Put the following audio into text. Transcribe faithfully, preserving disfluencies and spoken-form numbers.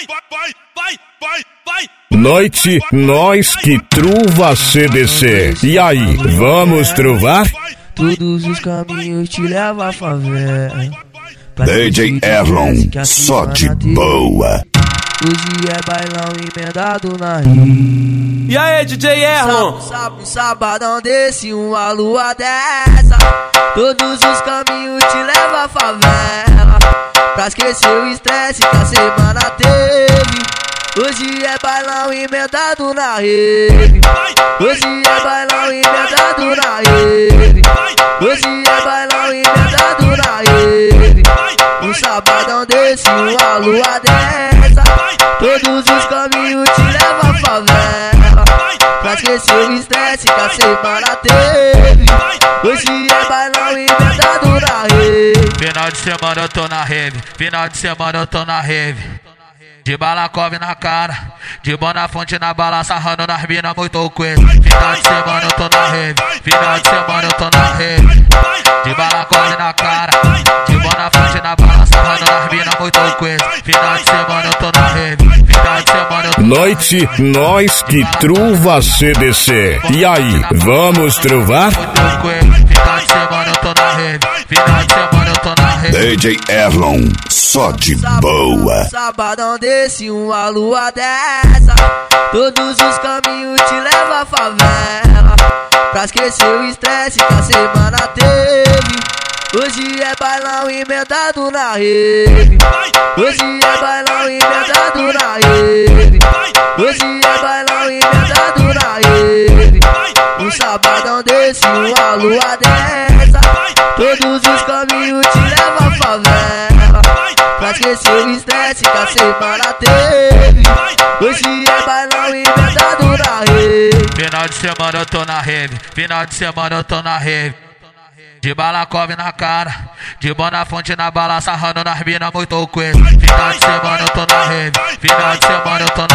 Noite, nós que truva C D C. E aí, vamos truvar? Todos os caminhos te levam à favela. D J Erlon, só de boa. Hoje é bailão emendado na rio. E aí, D J Erlon? Sábado, sabadão desse, uma lua dessa. Todos os caminhos te levam à favela. Pra esquecer o estresse que a semana teve. Hoje é bailão emendado na rede. Hoje é bailão emendado na rede. Hoje é bailão emendado na rede. Um sabadão desse, uma lua dessa. Todos os caminhos te levam à favela. Pra esquecer o estresse que a semana teve. Hoje é bailão emendado na rede. Final de semana eu tô na rave. Final de semana eu tô na rave. De balacove na cara, de Bonafonte na bala, sarrando nas minas muito coisa. Final de semana eu tô na rave, final de semana eu tô na rave. De balacove na cara, de Bonafonte na bala, sarrando nas minas muito coisa. Final de semana eu tô na rave, final de semana eu tô na Noite, nós que truva C D C. E aí, vamos truvar? Final de semana eu tô na rave, final de semana eu tô na rave. D J Erlon, só de boa. Sabadão desse, uma lua dessa. Todos os caminhos te levam à favela. Pra esquecer o estresse que a semana teve. Hoje é bailão emendado na rede. Hoje é bailão emendado na rede. Hoje é bailão emendado na rede. Um sabadão desse, uma lua dessa. Todos os caminhos te levam à favela. Pra esquecer o estresse que a semana teve. Hoje é bailão emendado na rede. Final de semana eu tô na rave, final de semana eu tô na rave. De balacove na cara, de Bonafonte na bala, sarrando nas minas muito coisa. Final de semana eu tô na rave, final de semana eu tô